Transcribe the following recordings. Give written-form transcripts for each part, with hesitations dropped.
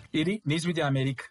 Iri ni ijwi ry'Amerika.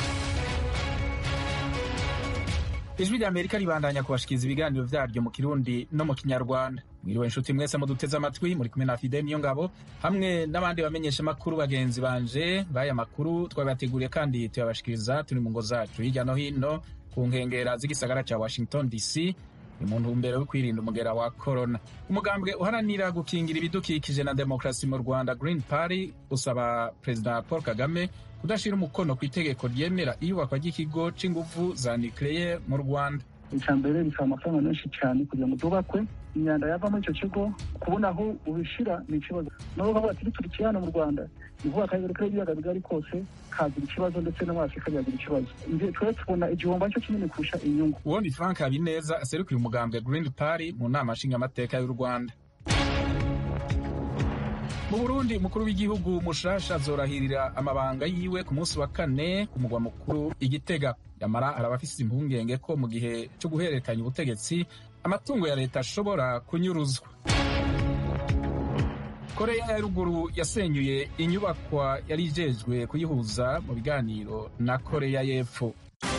Ijwi ry'Amerika ribandanya kubashikiriza ibiganiro vyaryo mu Kirundi no mu Kinyarwanda. Mwiriwe inshuti mwese muduteze amatwi, muri kumwe na Fidel Niyongabo hamwe n'abandi bamenyesha makuru bagenzi banje. Baya makuru twabateguriye kandi tuyabashikiriza turi mu ngo zacu hirya no hino ku nkengera z'igisagara ca Washington DC mu ntumbero yo kwirinda umugera wa corona. Umugambwe uharanira gukingira ibidukikije na demokrasi mu Rwanda Green Party usaba President Paul Kagame kudashira umukono ku itegeko ryemera iyubakwa ry'ikigo c'inguvu za nucleaire mu Rwanda. Icambere bisaba amafaranga menshi cyane kugira ngo dubakwe imyanda yava muri icyo kigo, kubona aho ubishira ni ikibazo. Nabo bavuga ati turi hano mu Rwanda niho akarere k'ibiyaga bigari kose kagira ikibazo ndetse no muri Afurika byagira ikibazo. Ngiye twe tubona igihombo cyo kinini kurusha inyungu. Uwo ni Frank Habineza aserukiye umugambwe Green Party mu nama nshingamateka y'u Rwanda. Mu Burundi umukuru w'igihugu mushasha azorahirira amabanga yiwe ku munsi wa kane ku mugwa mukuru Igitega. Yamara arabafise impungenge ko mu gihe cyo guhererekanya ubutegetsi amatungo ya leta ashobora kunyuruzwa. Korea ya ruguru yasenyuye inyubakwa yari ijejwe kuyihuza mu biganiro na Korea y'Epfo.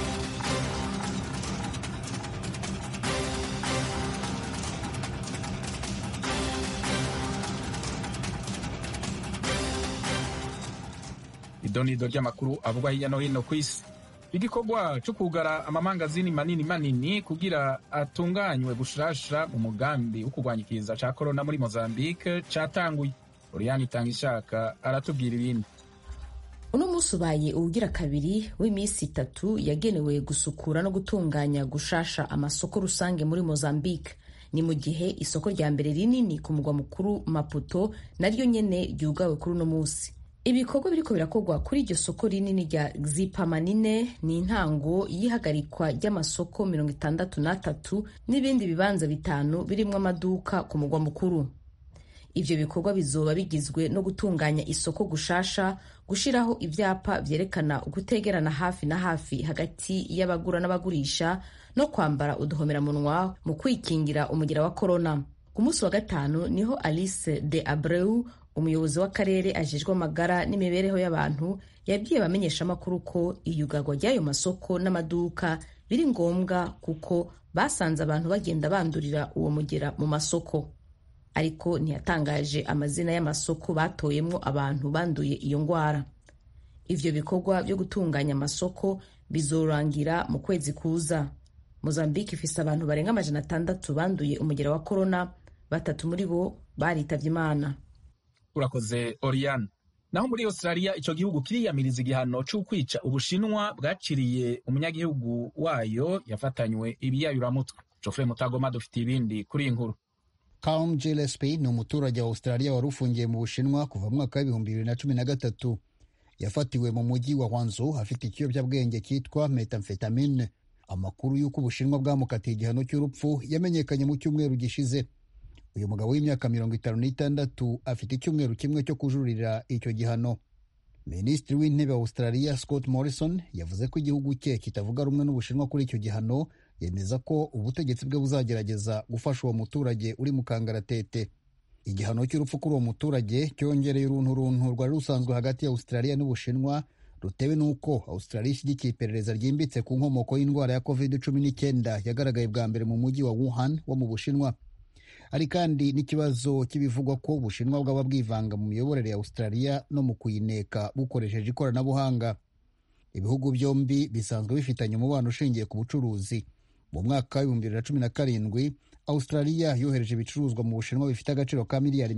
Idonido ry'amakuru avugwa hirya no hino ku isi. Igikorwa cyo kugara amamangazini manini kugira atunganywe gushasha mu mugambi wo kurwanyikiza ca corona muri Mozambique catanguye. Oriane Itangishaka aratubwira ibindi. Uno musi ubaye uwugira kabiri w'imisi 3 yagenewe gusukura no gutunganya gushasha amasoko rusange muri Mozambique. Ni mu gihe isoko rya mbere rinini ku mugwa mukuru Maputo naryo nyene ryugawe kuri uno musi. Ibikorwa biriko birakorwa kuri iryo soko rinini rya Xipamanine ni intango y'ihagarikwa ry'amasoko 63 n'ibindi bibanza 5 birimwo amaduka ku mugwa mukuru. Ivyo bikorwa bizoba bigizwe no gutunganya isoko gushasha, gushiraho ivyapa vyerekana gutegerana hafi na hafi hagati y'abagura n'abagurisha no kwambara uduhomeramunwa mu kwikingira umugera wa corona. Ku munsi wa gatanu niho Alice de Abreu, umuyobozi w'akarere ajejwe amagara n'imibereho y'abantu, yabwiye abamenyesha amakuru ko iyugarwa ry'ayo masoko n'amaduka biri ngombwa kuko basanze abantu bagenda bandurira uwo mugera mu masoko. Ariko ntiyatangaje amazina y'amasoko batoyemwo abantu banduye iyo ngwara. Ivyo bikorwa byo gutunganya amasoko bizorangira mu kwezi kuza. Mozambique ifise abantu barenga 600 banduye umugera wa corona, 3 muri bo baritavye Imana. Urakoze Oriane. Naho muri Australia ico gihugu kiriyamiriza igihano cyo kwica Ubushinwa bwaciriye umunyagihugu wayo yafatanywe ibiyayuramutwe. Geoffrey Mutagoma dufite ibindi kuri inkuru. Kaum Gillespie ni umuturage wa Australia wari ufungiye mu Bushinwa kuva mu mwaka wa 2013. Yafatiwe mu mujyi wa Guangzhou afite ikiyobyabwenge cyitwa methamphetamine. Amakuru y'uko Ubushinwa bwamukatiye igihano cy'urupfu yamenyekanye mu cyumweru gishize. Uyu mugabo w'imyaka 56 afite icyumweru kimwe cyo kujurira icyo gihano. Minisitiri w'intebe wa Australia Scott Morrison yavuze ko igihugu cye kitavuga rumwe n'Ubushinwa kuri icyo gihano, yemeza ko ubutegetsi bwe buzagerageza gufasha uwo muturage uri mu kangaratete. Igihano cy'urupfu kuri uwo muturage cyongereye urunturuntu rwari rusanzwe hagati ya Australia n'Ubushinwa, rutewe n'uko Australia ishyigikiye iperereza ryimbitse ku nkomoko y'indwara ya COVID-19 yagaragaye bwa mbere mu mujyi wa Wuhan wo mu Bushinwa. Hari kandi n'ikibazo cy'ibivugwa ko Ubushinwa bwaba bwivanga mu miyoborere ya Australia no mu kuyineka bukoresheje ikoranabuhanga. Ibihugu byombi bisanzwe bifitanye umubano ushingiye ku bucuruzi. Mu mwaka wa 2017 Australia yohereje ibicuruzwa mu Bushinwa bifite agaciro ka miliyari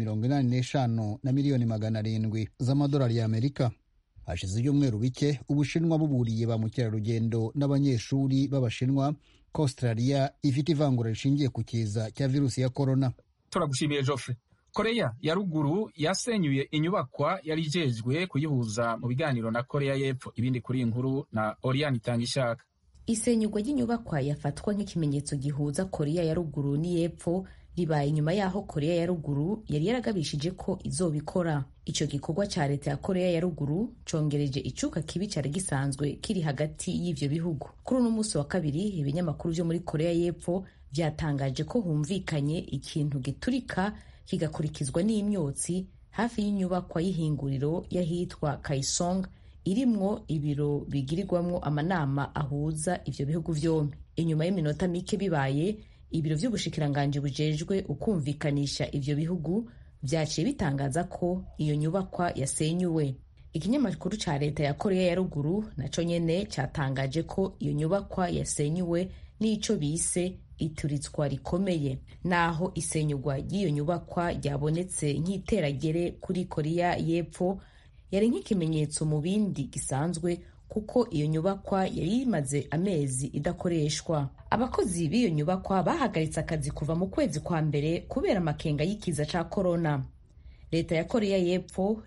85 na miliyoni 700 z'amadolari y'Amerika. Hashize ibyumweru bike Ubushinwa buburiye ba mukerarugendo n'abanyeshuri b'Abashinwa ko Australia ifite ivangura rishingiye ku kiza cya virusi ya corona. Turagushimiye Geoffrey. Korea ya ruguru yasenyuye inyubakwa yari ijejwe kuyihuza mu biganiro na Korea y'Epfo. Ibindi kuri inkuru na Oriane Itangishaka. Isenyugwa ry'inyubakwa yafatwa nk'ikimenyetso gihuza Korea ya ruguru n'Epfo ribaye nyuma yaho Korea ya ruguru yari yaragabishije ko izobikora. Ico gikorwa ca leta ya Korea ya ruguru congereje icuka kibi cari gisanzwe kiri hagati y'ivyo bihugu. Kuri uno musi wa kabiri ibinyamakuru vyo muri Korea y'Epfo vyatangaje ko humvikanye ikintu giturika kigakurikizwa n'imyotsi hafi y'inyubakwa y'ihinguriro y'ahitwa Kaesong irimwo ibiro bigirirwamwo amanama ahuza ivyo bihugu vyombi. Inyuma y'iminota mike bibaye, ibiro vy'ubushikiranganji bujejwe ukumvikanisha ivyo bihugu vyaciye bitangaza ko iyo nyubakwa yasenyuwe. Ikinyamakuru ca leta ya Korea ya ruguru naco nyene catangaje ko iyo nyubakwa yasenyuwe n'ico bise ituritswa rikomeye. Naho isenyugwa ry'iyo nyubakwa ryabonetse nk'iteragere kuri Korea y'Epfo, yari nk'ikimenyetso mu bindi gisanzwe kuko iyo nyubakwa yari imaze amezi idakoreshwa. Abakozi b'iyo nyubakwa bahagaritse akazi kuva mu kwezi kwa mbere kubera amakenga y'ikiza ca corona. Leta ya Korea y'Epfo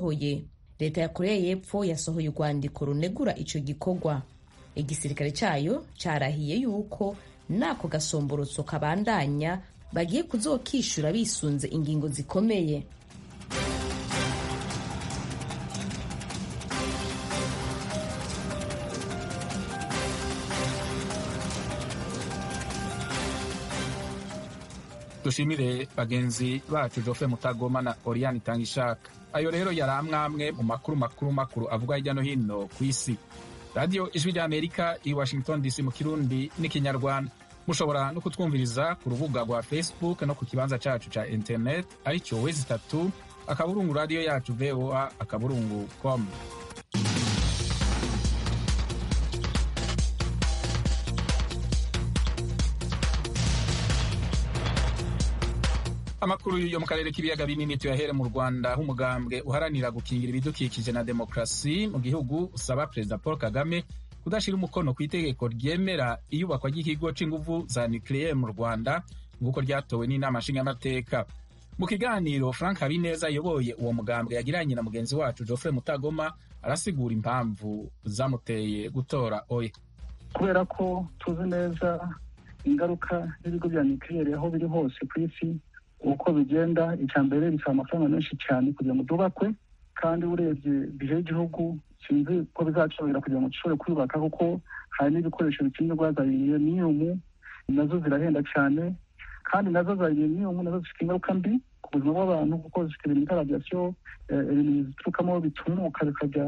yasohoye urwandiko runegura ico gikorwa. Igisirikare cayo carahiye yuko nako gasomborotso kabandanya bagiye kuzokishura bisunze ingingo zikomeye. Dushimire bagenzi bacu Geoffrey Mutagoma na Oriane Itangishaka. Ayo rero yari amwe mu makuru avuga hirya no hino ku isi. Radio Ijwi ry'Amerika i Washington DC mu Kirundi n'Ikinyarwanda. Mushobora no kutwumviriza ku rubuga rwa Facebook no ku kibanza cacu ca internet aricyo wezi3 akaburungu radio yacu voa.com. Amakuru yo mu karere k'ibiyaga binini tuyahere mu Rwanda, aho umugambwe uharanira gukingira ibidukikije na demokarasi mu gihugu usaba Perezida Paul Kagame kudashira umukono ku itegeko ryemera iyubakwa ry'ikigo c'inguvu za nucleaire mu Rwanda nk'uko ryatowe n'inama nshingamateka. Mu kiganiro Frank Habineza ayoboye uwo mugambwe yagiranye na mugenzi wacu Geoffrey Mutagoma arasigura impamvu zamuteye gutora oya. Kubera ko tuzi neza ingaruka z'ibigo bya nucleaire aho biri hose ku isi, uko bigenda, icambere bisaba amafaranga menshi cyane kugira ngo dubakwe, kandi urebye bije igihugu sinzi ko bizacobera kugira ngo gishobore kwubaka, kuko hari n'ibikoresho bikenerwa za uranium nazo zirahenda cyane, kandi nazo za uranium nazo zifite ingaruka mbi ku buzima bw'abantu, kuko zifite ibintu bita radiation, ibintu biturukamo bitumuka bikajya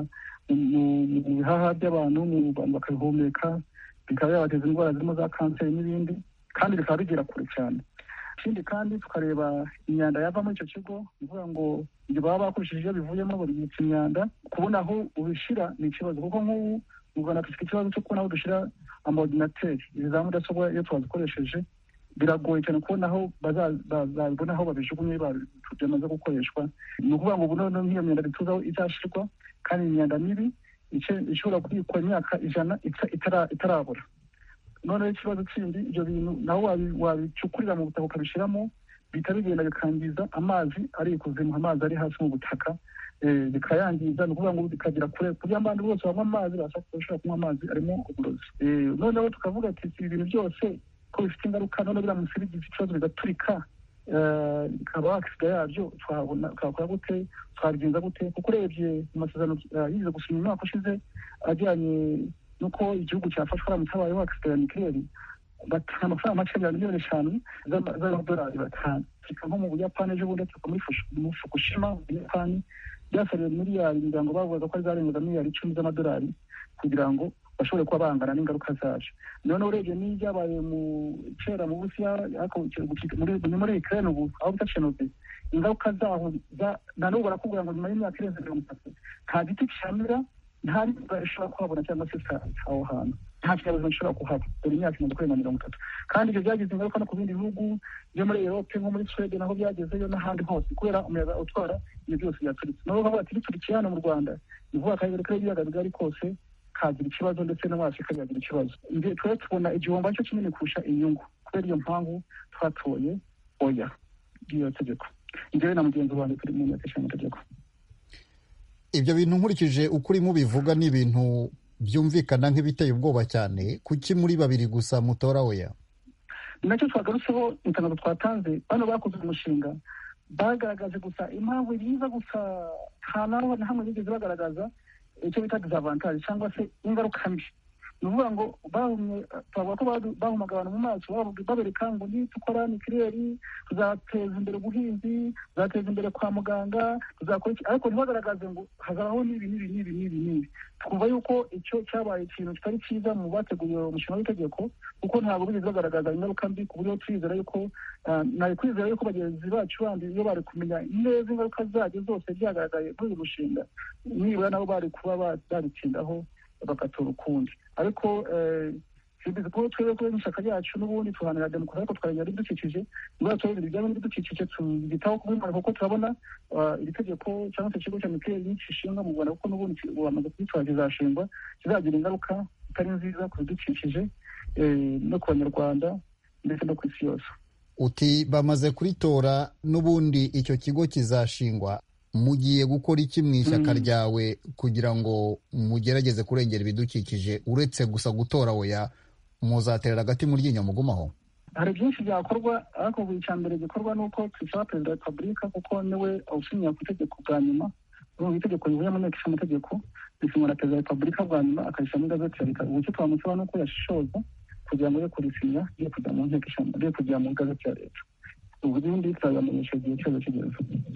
mu bihaha by'abantu, mu bantu bakabihumeka, bikaba yabateza indwara zirimo za kanseri n'ibindi, kandi bikaba bigera kure cyane. Ikindi kandi tukareba imyanda yava muri icyo kigo, bivuga ngo ibyo baba bakoresheje iyo bivuyemo babibitsa imyanda, kubona aho ubishira ni ikibazo, kuko nk'ubu mu Rwanda dufite ikibazo cyo kubona aho dushyira amaordinateri, izi za mudasobwa iyo twazikoresheje biragoye cyane kubona aho bazabibona aho babijugunye byamaze gukoreshwa. Ni ukuvuga ngo ubu noneho nk'iyo myanda bituza aho izashirwa, kandi imyanda mibi ishobora kubikwa imyaka 100 itarabura. Noneho ikibazo kindi, ibyo bintu naho wabicukurira mu butaka ukabishiramo, bihita bigenda bikangiza amazi ari ikuzimu, amazi ari hasi mu butaka, bikayangiza. Ni ukuvuga ngo bikagera kure kugira ngo abandi bose banywa amazi bashobora kunywa amazi arimo uburozi. Noneho tukavuga ati ibintu byose ko bifite ingaruka, noneho biramutse bigize ikibazo bigaturika, bikaba aksida yabyo twakora gute, twabigenza gute? Kuko urebye mu masezerano yize gusinya umwaka ushize ajyanye nuko igihugu cyafashwa aramutse habayeho aksida ya nucleaire, batanga amafaranga make ya miliyoni 5 z'amadolari batanga. Nko mu Buyapani ejo bundi muri Fukushima mu Buyapani byasabye miliyari, ngo bavuga ko zarenga miliyari 10 z'amadolari kugira ngo bashobore kuba bangana n'ingaruka zacu. None urebye n'ibyabaye mu kera mu Burusiya muri Ukraine ubu aho bita Chernobyl, ingaruka zaho na n'ubu barakubwira ngo nyuma y'imyaka irenze 30 nta giti cyamira, nta n'imvura ishobora kuhabona cyangwa se aho hantu nta kibazo gishobora kuhaba dore imyaka 30. Kandi ibyo byagize ingaruka no ku bindi bihugu byo muri Europe, nko muri Sweden naho byagezeyo n'ahandi hose, kubera umuyaga utwara ibyo byose byaturitse. Nabo bavuga ati biturikiye hano mu Rwanda, ni vuba akarere k'ibiyaga bigari kose kagira ikibazo, ndetse no muri Afurika yagira ikibazo. Twe tubona igihombo cyo kinini kurusha inyungu, kubera iyo mpamvu twatoye oya iyo tegeko. Njyewe na mugenzi wanjye turi mu nteko y'amategeko. Ibyo bintu nkurikije ukuri mubivuga ni ibintu byumvikana nk'ibiteye ubwoba cyane. Kuki muri babiri gusa mutora oya? Nacyo twagarutseho itangazo twatanze. Bano bakoze umushinga bagaragaje gusa impamvu yiza gusa, nta naho na hamwe bigeze bagaragaza icyo bita disavantage cyangwa se ingaruka mbi. ni ukuvuga ngo twavuga ko bahumaga abantu mu maso babereka ngo nitukora nikireri tuzateza imbere ubuhinzi, tuzateza imbere kwa muganga, tuzakora iki, ariko ntibagaragaze ngo hazabaho n'ibi. twumva yuko icyo cyabaye ikintu kitari cyiza mu bateguye umushinga w'itegeko, kuko ntabwo bigeze bagaragaza ingaruka mbi, ku buryo twizera yuko nari kwizera yuko bagenzi bacu bandi iyo bari kumenya neza ingaruka zabyo zose byagaragaye muri uyu mushinga, nibura nabo bari kuba babitsindaho bagatora ukundi. ariko bivuze ko twebwe kuri ishyaka ryacu n'ubundi tuhanira demokarasi, ariko twarengera ibidukikije, niba tureba ibijyanye n'ibidukikije tubitaho kubimara, kuko turabona iri tegeko cyangwa se ikigo cya mikeli gishinga mu Rwanda, kuko n'ubundi bamaze kubitwara kizashingwa, kizagira ingaruka zitari nziza ku bidukikije no ku banyarwanda ndetse no ku isi yose. Uti bamaze kuritora n'ubundi icyo kigo kizashingwa, mugiye gukora iki mu ishyaka ryawe kugira ngo mugerageze kurengera ibidukikije, uretse gusa gutora oya muzaterera agati mu ryinyo mugumaho? Hari byinshi byakorwa, ariko buri cya mbere gikorwa ni uko twisaba perezida wa repubulika, kuko niwe awusinyira ku itegeko bwa nyuma. Ubu itegeko rivuye mu nteko ishinga amategeko risinywa na perezida wa repubulika bwa nyuma, akayishyira muri gazeti ya leta. Ubu icyo twamusaba ni uko yashishoza kugira ngo ye kurisinya, ye kujya mu nteko ishinga, ye kujya mu gazeti ya leta. Ubundi tuzabamenyesha igihe cyose kigeze.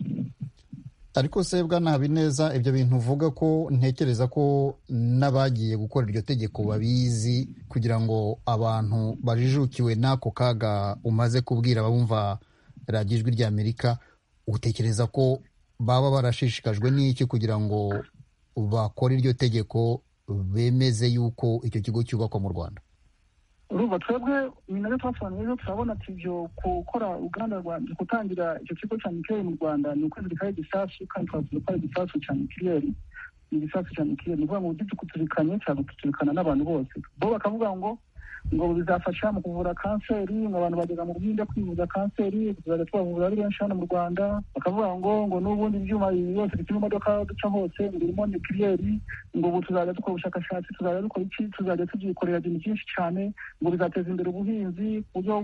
Ariko se Bwana Habineza, ibyo bintu uvuga ko ntekereza ko n'abagiye gukora iryo tegeko babizi, kugira ngo abantu bajijukiwe n'ako kaga umaze kubwira abumva radiyo Ijwi ry'Amerika, utekereza ko baba barashishikajwe n'iki kugira ngo bakore iryo tegeko bemeze yuko icyo kigo cyubakwa mu Rwanda? Urumva twebwe ni nabyo twasobanuye rero, turabona ati ibyo gukora uruganda gutangira icyo kigo cya mikeli mu Rwanda ni ukwizirikaho igisasu, kandi twavuze ko ari igisasu cya mikeli, ni igisasu cya mikeli. Ni ukuvuga ngo uburyo kutuzirikanye cyangwa kutuzirikana n'abantu bose, bo bakavuga ngo bizafasha mu kuvura kanseri, ngo abantu bagera mu Buhinde kwivuza kanseri, tuzajya tubavura ari benshi hano mu Rwanda. Bakavuga ngo n'ubundi ibyuma byose bituma imodoka duca hose ngo birimo nikiriyeri, ngo ubu tuzajya dukora ubushakashatsi, tuzajya dukora iki, tuzajya tubyikorera ibintu byinshi cyane, ngo bizateza imbere ubuhinzi ku buryo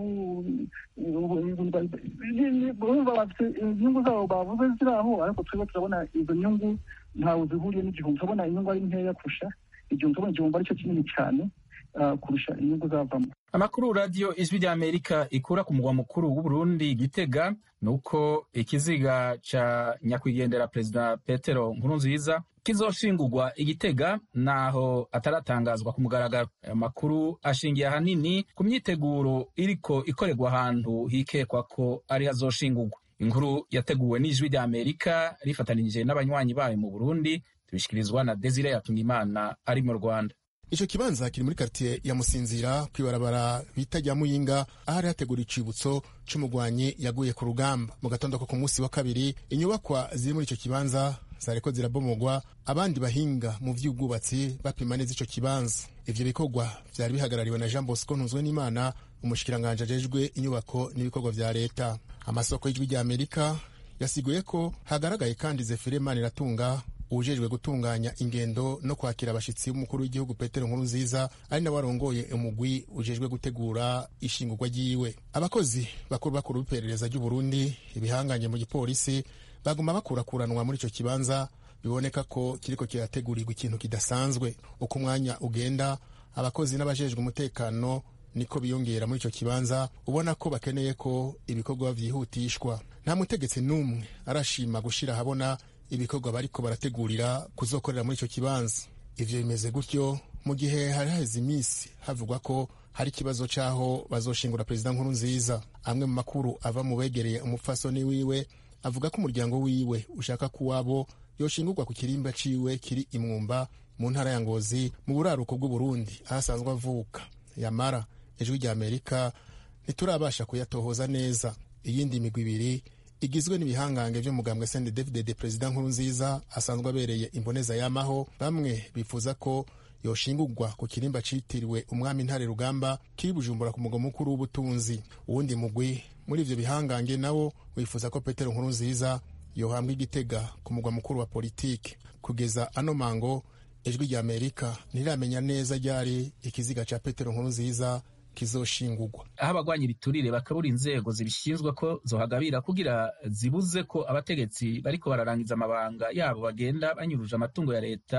urumva bafite inyungu zabo bavuze ziri aho, ariko twebwe turabona izo nyungu ntawe zihuriye n'igihumbi. turabona inyungu ari nkeya kurusha igihumbi, turabona igihumbi aricyo kinini cyane kurusha inyungu zavamo. Amakuru radiyo Ijwi ry'Amerika ikura ku mugwa mukuru w'Uburundi Gitega nuko ikiziga ca nyakwigendera Perezida Petero Nkurunziza kizoshingurwa Igitega, naho ataratangazwa ku mugaragaro. Aya makuru ashingiye ahanini ku myiteguro iriko ikorerwa ahantu hikekwa ko ari hazoshingurwa. Inkuru yateguwe n'Ijwi ry'Amerika rifatanije n'abanywanyi bayo mu Burundi, tubishikirizwa na Desire Yatungimana ari mu Rwanda. Ico kibanza kiri muri quartier ya Musinzira kwibarabara bita rya Muyinga, ahari hategura icibutso c'umugwanyi yaguye ku rugamba. Mu gatondo ko ku munsi wa kabiri, inyubakwa ziri muri ico kibanza zariko zirabomogwa, abandi bahinga mu vy'ubwubatsi bapima neza ico kibanza. Ivyo bikorwa vyari bihagarariwe na Jean Bosco Ntuzwenimana, umushikiranganje ajejwe inyubako n'ibikorwa vya leta. Amasoko y'Ijwi ry'Amerika yasiguye ko hagaragaye kandi Zefire Maniratunga, ujejwe gutunganya ingendo no kwakira abashitsi b'umukuru w'igihugu Petero Nkurunziza, ari nawe arongoye umugwi ujejwe gutegura ishingurwa ryiwe. Abakozi bakuru b'iperereza ry'u Burundi, ibihanganye mu gipolisi, baguma bakurakuranwa muri ico kibanza, biboneka ko kiriko kirategurirwa ikintu kidasanzwe. Uko umwanya ugenda, abakozi n'abajejwe umutekano niko biyongera muri ico kibanza, ubona ko bakeneye ko ibikorwa vyihutishwa. Nta mutegetsi n'umwe arashima gushira habona ibikorwa bariko barategurira kuzokorera muri ico kibanza. Ivyo bimeze gutyo mu gihe hari haheze imisi havugwa ko hari ikibazo c'aho bazoshingura Perezida Nkurunziza. Amwe mu makuru ava mu begereye umupfasoni wiwe avuga ko umuryango wiwe ushaka ko wabo yoshingurwa ku kirimba ciwe kiri Imwumba mu ntara ya Ngozi mu buraruko bw'u Burundi, ahasanzwe avuka. Yamara Ijwi ry'Amerika ntiturabasha kuyatohoza neza. Iyindi migwi ibiri igizwe n'ibihangange vy'umugambwe CNDD-FDD Perezida Nkurunziza asanzwe abereye imboneza yamaho, bamwe bifuza ko yoshingurwa ku kirimba citiriwe umwami Ntare Rugamba kiri Bujumbura ku mugwa mukuru w'ubutunzi. Uwundi mugwi muri ivyo bihangange nawo wifuza ko Petero Nkurunziza yohambwa Igitega ku mugwa mukuru wa politike. Kugeza ano mango Ijwi ry'Amerika ntiramenya neza ryari ikiziga ca Petero Nkurunziza kizoshingurwa. Aho abagwanya ibiturire bakabura inzego zibishinzwe ko zohagabira kugira zibuze ko abategetsi bariko bararangiza amabanga yabo bagenda banyuruje amatungo ya leta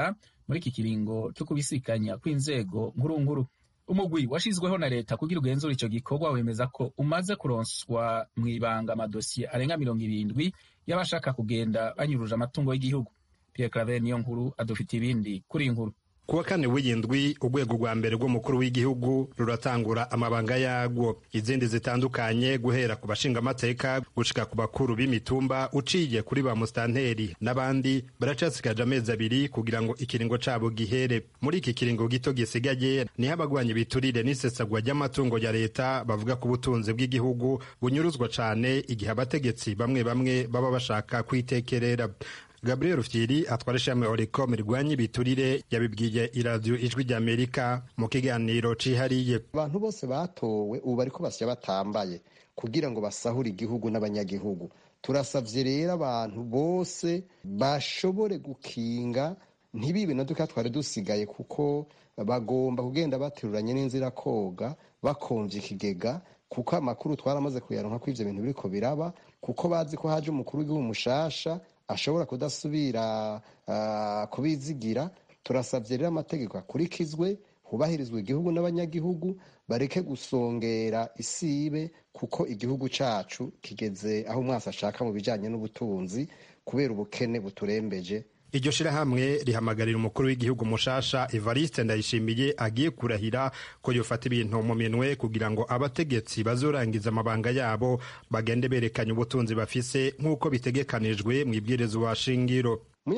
muri iki kiringo cyo kubisikanya kw'inzego nkuru. Umugwi washizweho na leta kugira ugenzura ico gikorwa wemeza ko umaze kuronswa mw'ibanga amadosiye arenga 70 y'abashaka kugenda banyuruje amatungo y'igihugu. Pierre Claver Niyonkuru adufite ibindi kuri inkuru. Kuwa kane w'indwi urwego rwa mbere rw'umukuru w'igihugu ruratangura amabanga yagwo, izindi zitandukanye guhera ku bashinga amateka gushika ku bakuru b'imitumba uciye kuri ba mustanteri n'abandi baracasigaje amezi 2 kugira ngo ikiringo cabo gihere. Muri iki kiringo gito gisigaye niho abagwanyi biturire n'isesagwa ry'amatungo ya leta bavuga ko ubutunzi bw'igihugu bunyuruzwa cane igihe abategetsi bamwe baba bashaka kwitekerera. Gabriel Rufyiri atwara ishami Oricom rirwanya ibiturire yabibwiye iradiyo Ijwi ry'Amerika mu kiganiro cihariye. Abantu bose batowe ubu bariko basya batambaye kugira ngo basahure igihugu n'abanyagihugu. Turasavye rero abantu bose bashobore gukinga ntibibe na duka twari dusigaye, kuko bagomba kugenda bateruranye n'inzira koga bakonje ikigega, kuko amakuru twaramaze kuyaronka ko ivyo bintu biriko biraba, kuko bazi ko haje umukuru w'igihugu mushasha ashobora kudasubira kubizigira. Turasavye rero amategeko akurikizwe, hubahirizwe igihugu n'abanyagihugu, bareke gusongera isibe, kuko igihugu cacu kigeze aho umwasi ashaka mu bijanye n'ubutunzi kubera ubukene buturembeje. Iryo shirahamwe rihamagarira umukuru w'igihugu mushasha Evariste Ndayishimiye agiye kurahira ko yofata ibintu mu minwe kugira ngo abategetsi bazorangiza amabanga yabo bagende berekanye ubutunzi bafise nk'uko bitegekanijwe mu ibwirizwa shingiro. Mu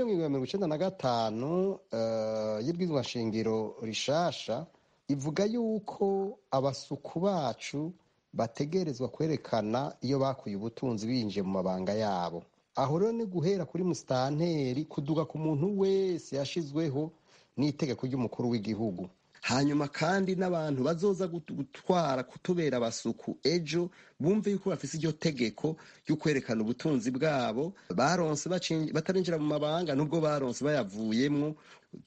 1995 y'ibwirizwa shingiro rishasha ivuga yuko abasuku bacu bategerezwa kwerekana iyo bakuye ubutunzi binje mu mabanga yabo. Aho rero ni guhera kuri mustanteri kuduga ku muntu wese yashizweho n'itegeko ry'umukuru w'igihugu. Hanyuma kandi n'abantu bazoza gutwara kutubera abasuku ejo bumve yuko bafise iryo tegeko ryo kwerekana ubutunzi bwabo baronse batarinjira mu mabanga, nubwo baronse bayavuyemwo.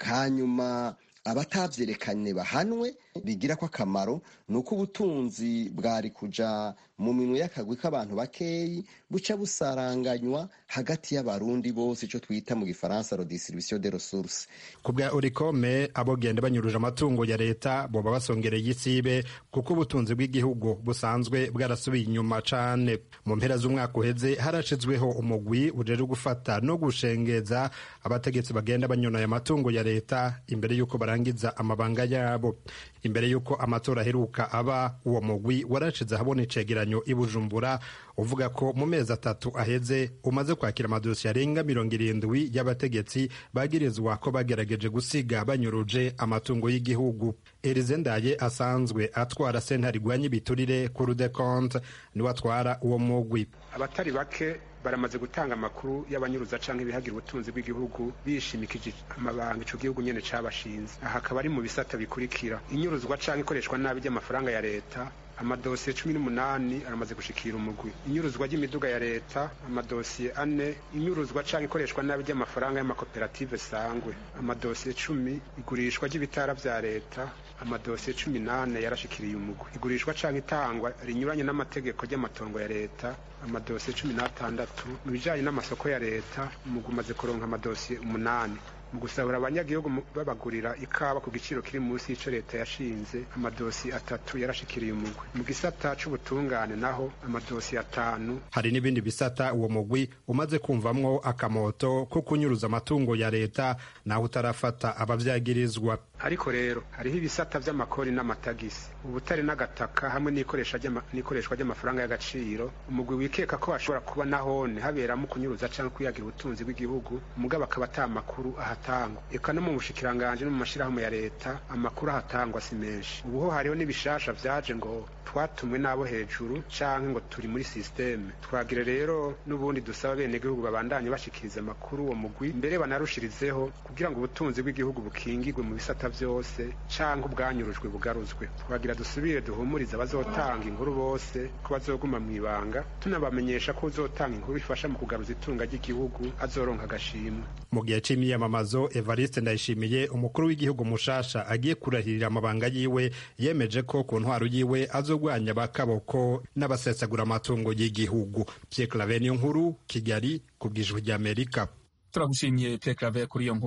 Hanyuma abatavyerekanye bahanwe. Bigira ko akamaro nuko ubutunzi bwari kuja mu minwe y'akagwi k'abantu bakeyi buca busaranganywa hagati y'abarundi bose, ico twita mu gifaransa redistribution des ressources. Kubwa Oricome abogenda banyuruje amatungo ya leta boba basongereye isibe, kuko ubutunzi bw'igihugu busanzwe bwarasubiye inyuma cane. Mu mpera z'umwaka uheze harashizweho umugwi ujeje gufata no gushengeza abategetsi bagenda banyonaya amatungo ya leta imbere yuko barangiza amabanga yabo. Imbere yuko amatora aheruka aba, uwo mugwi warashize ahabona icegeranyo i Bujumbura uvuga ko mu mezi 3 aheze umaze kwakira amadosiye arenga 70 y'abategetsi bagirizwa ko bagerageje gusiga banyuruje amatungo y'igihugu. Elize Ndaye asanzwe atwara sentare igwanya ibiturire ku Cour des comptes niwe atwara uwo mugwi. Abatari bake baramaze gutanga amakuru y'abanyuruza canke bihagira ubutunzi bw'igihugu bishimikije amabanga ico gihugu nyene cabashinze. Aha akaba ari mu bisata bikurikira: inyuruzwa canke ikoreshwa nabi ry'amafaranga ya leta, amadosiye 18 aramaze gushikira umugwi. Inyuruzwa ry'imiduga ya leta, amadosiye 4. Inyuruzwa canke ikoreshwa nabi ry'amafaranga y'amakoperative sangwe, amadosiye 10. Igurishwa ry'ibitara vya leta, amadosiye 18 yarashikiriye umugwi. Igurishwa canke itangwa rinyuranye n'amategeko y'amatongo ya leta, amadosiye 16. Mu bijanye n'amasoko ya leta umugwi umaze kuronka amadosiye 8. Mu gusabura abanyagihugu babagurira ikawa ku giciro kiri munsi y'ico leta yashinze, amadosi 3 yarashikiriye umugwi. Mu gisata c'ubutungane naho amadosi 5. Hari n'ibindi bisata uwo mugwi umaze kumvamwo akamoto ko kunyuruza amatungo ya leta naho utarafata abavyagirizwa. Ariko rero hariho ibisata vy'amakori n'amatagisi, ubutare n'agataka hamwe n'ikoreshwa ry'amafaranga y'agaciro. Umugwi wikeka ko ashobora kuba nahone haberamo kunyuruza canke kuyagira ubutunzi bw'igihugu, mugabo akaba atamakuru ahatangwa. Eka no mu bushikiranganje no mu mashirahamwe ya leta amakuru ahatangwa si menshi. Ubuho hariho n'ibishasha vyaje ngo twatumwe nabo hejuru canke ngo turi muri systeme. Twagire rero n'ubundi dusaba bene gihugu babandanye bashikiriza amakuru uwo mugwi, mbere banarushirizeho kugira ngo ubutunzi bw'igihugu bukingirwe mu bisata vyose canke ubwanyurujwe bugaruzwe. Twagira dusubire duhumuriza abazotanga inkuru bose ko bazoguma mwibanga, tunabamenyesha ko uzotanga inkuru ifasha mu kugaruza itunga ry'igihugu azoronka agashimwe. Mu gihe c'imyamamazo, Evariste Ndayishimiye umukuru w'igihugu mushasha agiye kurahirira amabanga yiwe yemeje ko ku ntwaro yiwe azogwanya bakaboko n'abasesagura amatungo y'igihugu. Pierre Claver Niyonkuru, Kigali, kubw'Ijwi ry'Amerika. Turagushimiye Pierre Claver kuri iyo nkuru.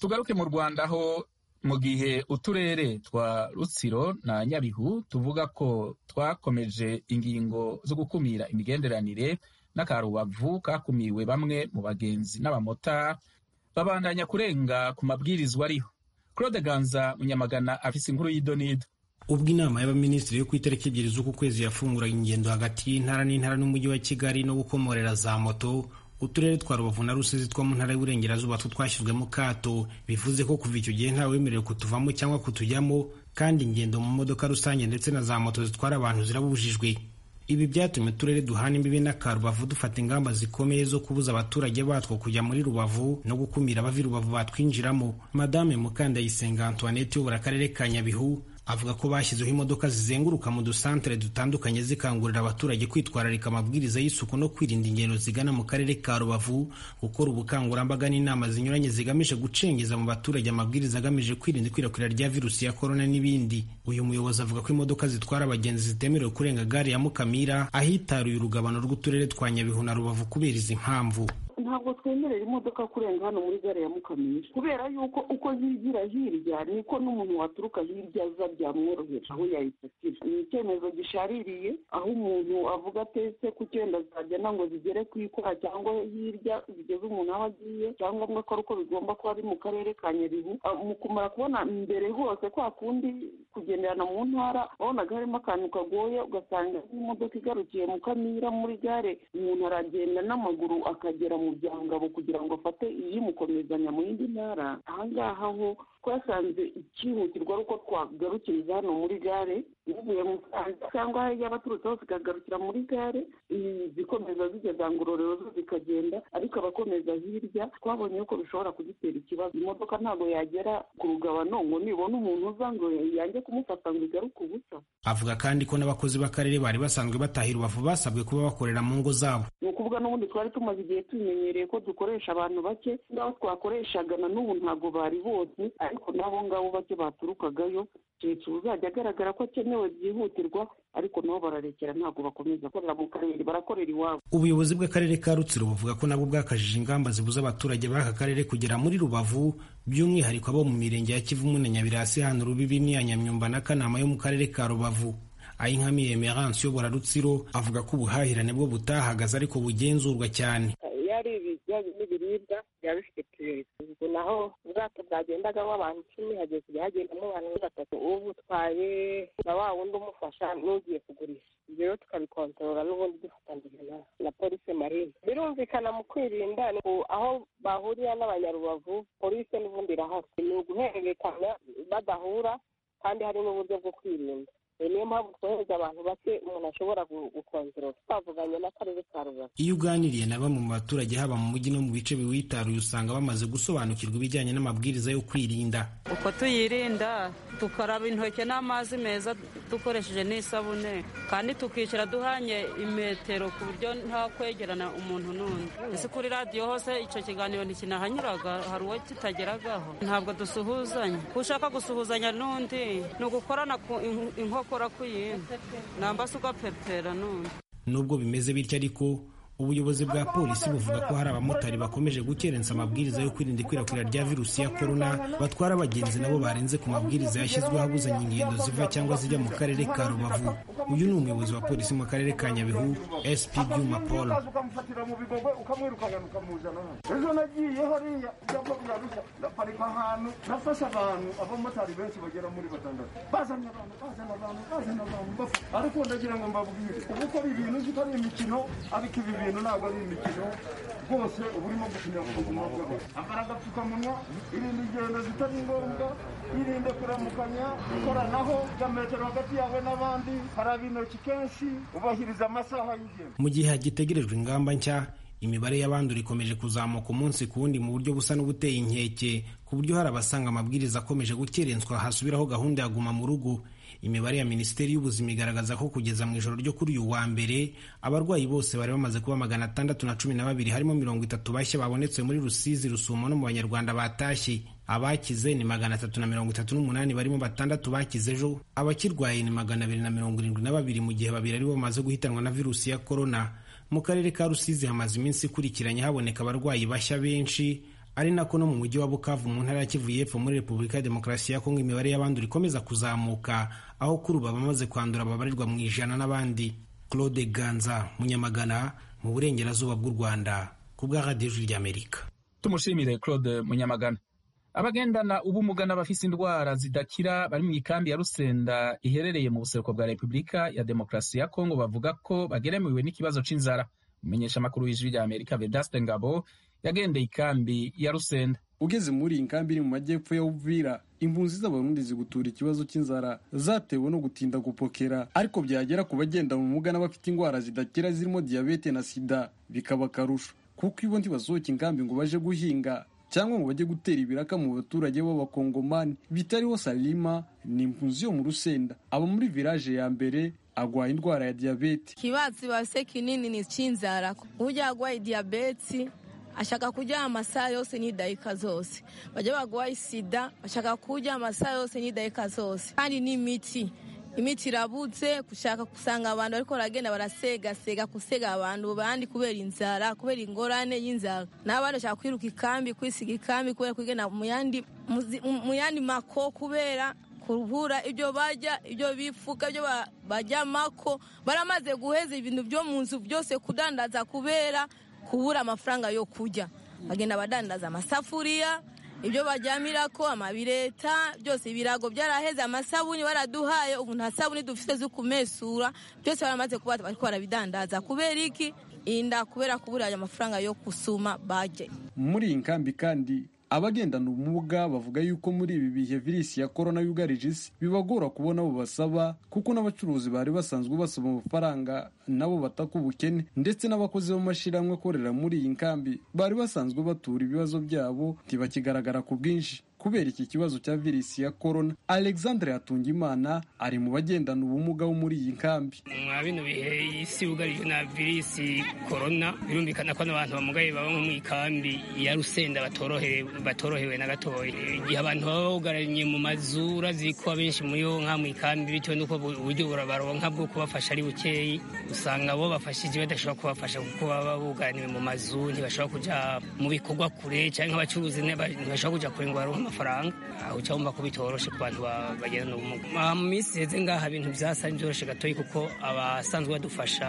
tugaruke mu Rwanda aho mu gihe uturere twa Rutsiro na Nyabihu tuvuga ko twakomeje ingingo zo gukumira imigenderanire, n'akarubavu kakumiwe bamwe mu bagenzi n'abamota babandanya kurenga ku mabwirizwa ariho. Claude Ganza Munyamagana afise inkuru y'idonido. Ubwo inama y'abaminisitiri yo ku itariki 2 z'uku kwezi yafunguraga ingendo hagati y'intara n'intara n'umujyi wa Kigali no gukomorera za moto, uturere twa Rubavu na Rusizi two mu ntara y'Uburengerazuba twashyizwe mu kato, bivuze ko kuva icyo gihe ntawe wemerewe kutuvamo cyangwa kutujyamo, kandi ingendo mu modoka rusange ndetse na za moto zitwara abantu zirabujijwe. Ibi byatumye uturere duhana imbibi n'akarubavu dufata ingamba zikomeye zo kubuza abaturage batwo kujya muri Rubavu no gukumira abava i Rubavu batwinjiramo. Madame Mukandayisenga Antoinette uyobora akarere ka Nyabihu avuga ko bashyizeho imodoka zizenguruka mu dusantere dutandukanye zikangurira abaturage kwitwararika amabwiriza y'isuku no kwirinda ingendo zigana mu karere ka Rubavu, gukora ubukangurambaga n'inama zinyuranye zigamije gucengeza mu baturage amabwiriza agamije kwirinda ikwirakwira rya virusi ya korona n'ibindi. Uyu muyobozi avuga ko imodoka zitwara abagenzi zitemerewe kurenga gare ya Mukamira ahitaruye urugabano rw'uturere twa Nyabihu na Rubavu kubera izi mpamvu. Ntabwo twemerera imodoka kurenga hano muri gare ya Mukamira, kubera yuko uko zigira hirya niko n'umuntu waturuka hirya aza byamworohera aho yayifatira. Ni icyemezo gishaririye, aho umuntu avuga atese ku cyenda zagenda ngo zigere ku ikora cyangwa hirya zigeze umuntu aho agiye, cyangwa ngo ko uko bigomba kuba ari mu karere ka Nyabihu. Mu kumara kubona mbere hose kwa kundi kugenderana mu ntara, wabonaga harimo akantu kagoye, ugasanga imodoka igarukiye Mukamira muri gare, umuntu aragenda n'amaguru akagera mu Byangabo kugira ngo afate iyimukomezanya mu yindi ntara. Ahangaha ho twasanze ikihutirwa ari uko twagarukiriza hano muri gare, uvuye mu Musanze cyangwa yaba aturutse hose ikagarukira muri gare, zikomeza zigeza Ngororero zo zikagenda, ariko abakomeza hirya twabonye ko bishobora kudutera ikibazo. Imodoka ntabwo yagera ku rugabano ngo nibona umuntu uza ngo yanjye kumufata ngo igaruke ubusa. Avuga kandi ko n'abakozi b'akarere bari basanzwe batahira Rubavu basabwe kuba bakorera mu ngo zabo. Ni ukuvuga n'ubundi twari tumaze igihe tumenyereye ko dukoresha abantu bake, ngaho twakoreshaga na n'ubu ntabwo bari bose, ariko nabo ngabo bake baturukagayo uzajya agaragara ko akenewe byihutirwa, ariko nabo bararekera, ntabwo bakomeza gukorera mu karere, barakorera iwabo. Ubuyobozi bw'akarere ka Rutsiro buvuga ko nabwo bwakajije ingamba zibuza abaturage b'aka karere kugera muri Rubavu, by'umwihariko abo mu mirenge ya Kivumu na Nyabirasi, hano Rubibi n'iya Nyamyumba na Kanama yo mu karere ka Rubavu. Ayinkamiye Emerance uyobora Rutsiro avuga ko ubuhahirane bwo butahagaze ariko bugenzurwa cyane. Yari ibijyanye n'ibiribwa byaba bifite priorite, naho ubwato bwagendagamo abantu 10 hageze hagendamo abantu 3, ubu utwaye na wa wundi umufasha n'ugiye kugurisha. Rero tukabikontorora n'ubundi dufatanyije na polisi marine. Birumvikana mu kwirinda aho bahurira n'abanyarubavu, polisi n'ubundi irahari, ni uguhererekanya badahura, kandi hari n'uburyo bwo kwirinda. Niyo mpamvu twohereza abantu bake umuntu ashobora gukontorora. Twavuganye n'akarere ka Rubavu. Iyo uganiriye na bamwe mu baturage haba mu mujyi no mu bice biwitaruye, usanga bamaze gusobanukirwa ibijyanye n'amabwiriza yo kwirinda. Uko tuyirinda, tukaraba intoki n'amazi meza dukoresheje n'isabune, kandi tukicara duhanye imetero ku buryo nta kwegerana umuntu n'undi. Ese kuri radiyo hose icyo kiganiro ntikinahanyuraga, hari uwo kitageragaho. Ntabwo dusuhuzanya. Ushaka gusuhuzanya n'undi ni ugukorana inkokora ku yindi, nambase ugapepera n'undi. Nubwo bimeze bityo ariko ubuyobozi bwa polisi buvuga ko hari abamotari bakomeje gukerensa amabwiriza yo kwirinda ikwirakwira rya virusi ya korona, batwara abagenzi nabo barenze ku mabwiriza yashyizweho abuzanya ingendo ziva cyangwa zijya mu karere ka Rubavu. Uyu ni umuyobozi wa polisi mu karere ka Nyabihu, SP Byuma Paul. Ejo nagiye hariya cyangwa byarushya ndaparika ahantu nafasha abantu abamotari benshi bagera muri 6 bazanye abantu ariko ndagira ngo mbabwire ubu ko ibintu zitari imikino, ariko ibi bintu ntabwo ari imikino rwose, ubu urimo gukinya ku buzima bwawe. Ambara agapfukamunwa, irinde ingendo zitari ngombwa, irinde kuramukanya, ikoranaho ya metero hagati yawe n'abandi, haraba intoki kenshi, ubahiriza amasaha y'ingendo. Mu gihe hagitegerejwe ingamba nshya, imibare y'abandura ikomeje kuzamuka umunsi ku wundi mu buryo busa n'ubuteye inkeke, ku buryo hari abasanga amabwiriza akomeje gukerenswa hasubiraho gahunda ya guma mu rugo. Imibare ya Minisiteri y'Ubuzima igaragaza ko kugeza mu ijoro ryo kuri uyu wa mbere, abarwayi bose bari bamaze kuba 612, harimo 30 bashya babonetse muri Rusizi, Rusumo no mu Banyarwanda batashye. Abakize ni 338, barimo 6 bakize ejo. Abakirwaye ni 272, mu gihe 2 aribo bamaze guhitanwa na virusi ya korona. Mu karere ka Rusizi hamaze iminsi ikurikiranye haboneka abarwayi bashya benshi, ari nako no mu mujyi wa Bukavu mu ntara ya Kivu y'Epfo muri Repubulika ya Demokarasi ya Kongo imibare y'abandura ikomeza kuzamuka, aho kuri ubu abamaze kwandura babarirwa mu ijana n'abandi. Claude Ganza, Munyamagana, mu burengerazuba bw'u Rwanda, ku bwa Radio Ijwi ry'Amerika. Tumushimire Claude Munyamagana. Abagendana ubumuga n'abafise indwara zidakira bari mu ikambi ya Rusenda iherereye mu buseruko bwa Repubulika ya Demokarasi ya Kongo bavuga ko bageramiwe n'ikibazo c'inzara. Umumenyesha makuru w'Ijwi ry'Amerika Vedaste Ngabo yagendeye ikambi ya Rusenda. Ugeze muri iyi nkambi iri mu majyepfo ya Uvira, impunzi z'abarundi zigutura ikibazo cy'inzara zatewe no gutinda gupokera, ariko byagera ku bagenda mu muga n'abafite indwara zidakira zirimo diyabete na sida bikaba akarusho, kuko ibo ntibasohoka inkambi ngo baje guhinga cyangwa ngo bajye gutera ibiraka mu baturage b'abakongomani. Bitariho Salima ni impunzi yo mu Rusenda, aba muri village ya mbere, agwaye indwara ya diyabete. Kibazo base kinini ni cy'inzara, ujya agwaye diyabete ashaka kujya amasaha yose ni dakika zose, bajya bagwaye sida ashaka kujya amasaha yose ni dakika zose, kandi n'imiti irabuze, kushaka kusanga abantu ariko baragenda barasega kusega abantu bandi kubera inzara, kubera ingorane y'inzara. N'abandi bashaka kwiruka ikambi, kwisiga ikambi kubera kwigena mu yandi mako, kubera kubura ibyo bajya, ibyo bifuka, ibyo bajyamako. Baramaze guheza ibintu byo mu nzu byose kudandaza kubera kubura amafaranga yo kujya. Bagenda badandaza amasafuriya, ibyo bajyamirako, amabireta, byose ibirago byaraheze, amasabuni baraduhaye, ubu nta sabuni dufite zo kumesura, byose baramaze kuba bariko barabidandaza. Kubera iki? Inda kubera kubura amafaranga yo kusuma baje. Muri iyi nkambi kandi abagendana ubumuga bavuga yuko muri ibi bihe virusi ya corona yugarije isi bibagora kubona abo basaba, kuko n'abacuruzi bari basanzwe basaba amafaranga nabo bataka ubukene, ndetse n'abakozi b'amashiramwe akorera muri iyi nkambi bari basanzwe batura ibibazo byabo ntibakigaragara ku bwinshi kubera iki kibazo cya virusi ya corona. Alexandre Hatungimana ari mu bagendana ubumuga bo muri iyi nkambi. Mwa bino bihe isi yugarije na virusi corona, birumvikana ko n'abantu bamugaye baba mu ikambi ya Rusenda batorohewe na gatoya. Igihe abantu baba bugaranye mu mazu, uraziko abenshi muri yo nka mu ikambi bitewe n'uko uburyo burabaronka bwo kubafasha ari bukeyi, usanga bo bafashije badashobora kubafasha kuko baba bugaraniwe mu mazu, ntibashobora kuja mu bikorwa kure, cyangwa abacuruzi ntibashobora kuja kure ngo baronke amafaranga. Aho cyangwa ko bitoroshe ku bantu bagenda n'ubumuga. Mu minsi heze ngaha ibintu byasa byoroshe gatoyi, kuko abasanzwe badufasha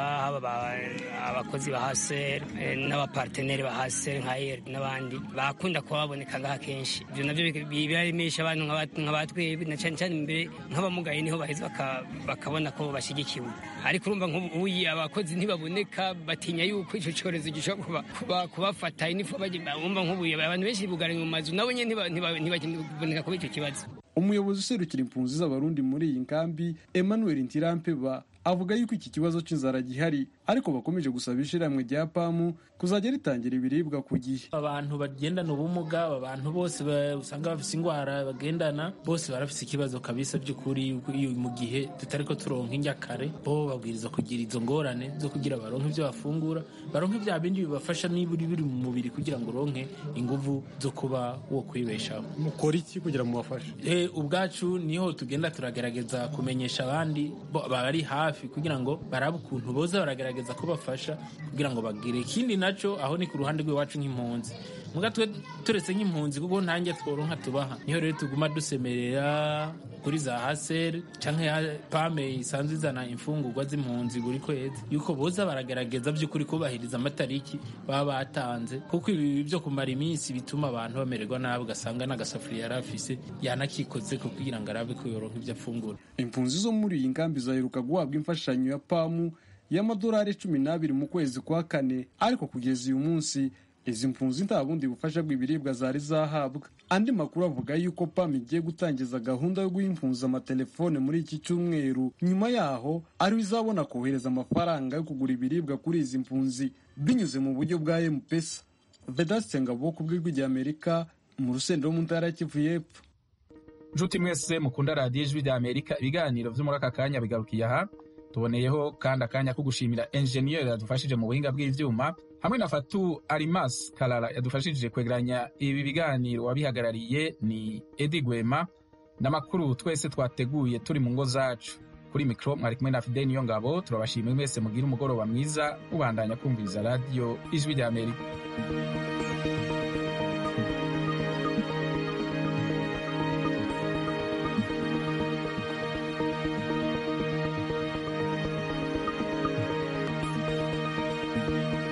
abakozi ba HCR n'abaparteneri ba HCR nka ER n'abandi bakunda kuba baboneka ngaha kenshi. Ibyo navyo bibarimisha abantu nk'abatwebwe na cyane cyane imbere nk'abamugaye, niho baheze bakabona ko bashyigikiwe. Ariko urumva nk'ubuyi abakozi ntibaboneka, batinya yuko icyo cyorezo gishobora kubafata. Inifu bumva nk'ubuyi abantu benshi bugaranye mu mazu, nabo nyene ntibaboneka kubera icyo kibazo. Umuyobozi userukira impunzi z'abarundi muri iyi nkambi Emmanuel Ntirampeba avuga yuko iki kibazo cy'inzara gihari, ariko bakomeje gusaba ishiramwe rya PAMU kuzajya ritangira ibiribwa ku gihe. Abantu bagendana ubumuga, abantu bose usanga bafise ingwara bagendana, bose barafise ikibazo kabisa by'ukuri. Mu gihe tutariko turonka injakare, bo babwiriza kugira izo ngorane zo kugira baronke ibyo bafungura, baronke bya bindi bibafasha niburi biri mu mubiri kugira ngo ronke inguvu zo kuba wo kwibeshaho. Mukora iki kugira mu bafashe? Ubwacu niho tugenda turagerageza kumenyesha abandi bari hafi kugira ngo barabe ukuntu boza baragerageza kubafasha kugira ngo bagire. Ikindi naco aho ni ku ruhande rw'iwacu nk'impunzi, muga twe turetse nk'impunzi kuko ntange tworonka tubaha, niho rero tuguma dusemerera kuri za HCR canke PAME isanzwe izana imfungurwa z'impunzi buri kwezi, yuko boza baragerageza by'ukuri kubahiriza amatariki baba batanze, kuko ibi byo kumara iminsi bituma abantu bamererwa nabi, ugasanga n'agasafuriya yarafise yanakikoze kugira ngo arabe ko yoronka ibyo afungura. Impunzi zo muri iyi nkambi zaheruka guhabwa imfashanyo ya PAMU y'amadolari 12 mu kwezi kwa kane, ariko kugeza uyu munsi izi mpunzi nta bundi bufasha bw'ibiribwa zari zahabwa. Andi makuru avuga yuko PAMU igiye gutangiza gahunda yo guha impunzi amatelefone muri iki cyumweru, nyuma yaho ari izabona kohereza amafaranga yo kugura ibiribwa kuri izi mpunzi binyuze mu buryo bwa M-Pesa. Vedaste Ngabo ku bw'Ijwi ry'Amerika mu Rusenda mu ntara ya Kivu y'Epfo. Nshuti mwese mukunda Radio Ijwi ry'Amerika, ibiganiro byo muri aka kanya bigarukiye aha. Tuboneyeho kandi akanya ko gushimira engineer yadufashije mu buhinga bw'ivyuma, hamwe na Fatu Arimas Kalala yadufashije kwegeranya ibi biganiro. Wabihagarariye ni Edi Gwema, n'amakuru twese twateguye turi mu ngo zacu. Kuri mikro mwari kumwe na Fidel Niyongabo. Turabashimiye mwese, mugira umugoroba mwiza, ubandanya kumviriza Radio Ijwi ry'Amerika.